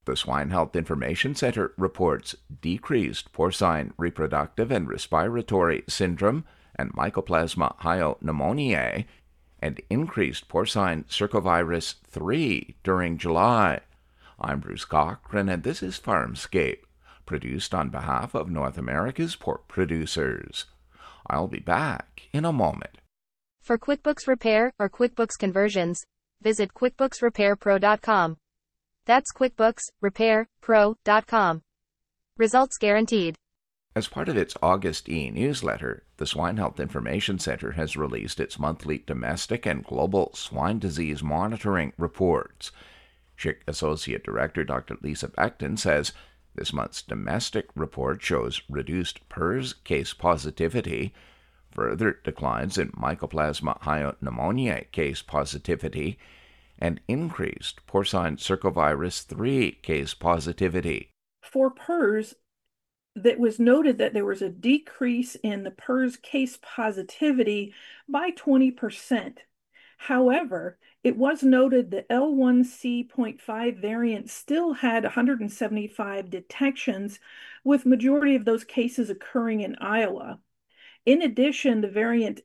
The Swine Health Information Center reports decreased porcine reproductive and respiratory syndrome and Mycoplasma pneumoniae and increased porcine circovirus 3 during July. I'm Bruce Cochran, and this is Farmscape, produced on behalf of North America's pork producers. I'll be back in a moment. For QuickBooks Repair or QuickBooks Conversions, visit QuickBooksRepairPro.com. That's QuickBooksRepairPro.com. Results guaranteed. As part of its August e-newsletter, the Swine Health Information Center has released its monthly domestic and global swine disease monitoring reports. SHIC Associate Director Dr. Lisa Becton says this month's domestic report shows reduced PRRS case positivity, further declines in Mycoplasma pneumoniae case positivity, and increased porcine circovirus 3 case positivity. For PRRS, that was noted that there was a decrease in the PRRS case positivity by 20%. However, it was noted the L1C.5 variant still had 175 detections, with majority of those cases occurring in Iowa. In addition, the variant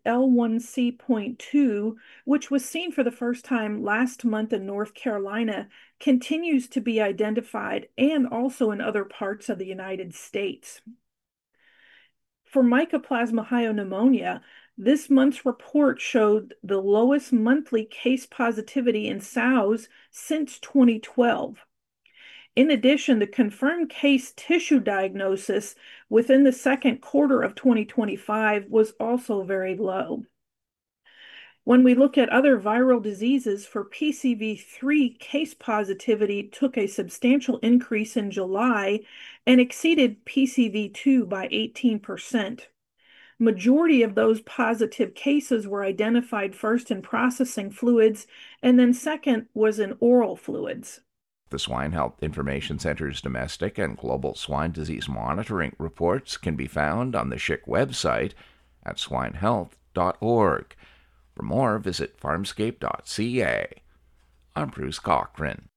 L1C.2, which was seen for the first time last month in North Carolina, continues to be identified and also in other parts of the United States. For Mycoplasma pneumonia, this month's report showed the lowest monthly case positivity in sows since 2012. In addition, the confirmed case tissue diagnosis within the second quarter of 2025 was also very low. When we look at other viral diseases, for PCV3, case positivity took a substantial increase in July and exceeded PCV2 by 18%. Majority of those positive cases were identified first in processing fluids, and then second was in oral fluids. The Swine Health Information Center's domestic and global swine disease monitoring reports can be found on the SHIC website at swinehealth.org. For more, visit farmscape.ca. I'm Bruce Cochran.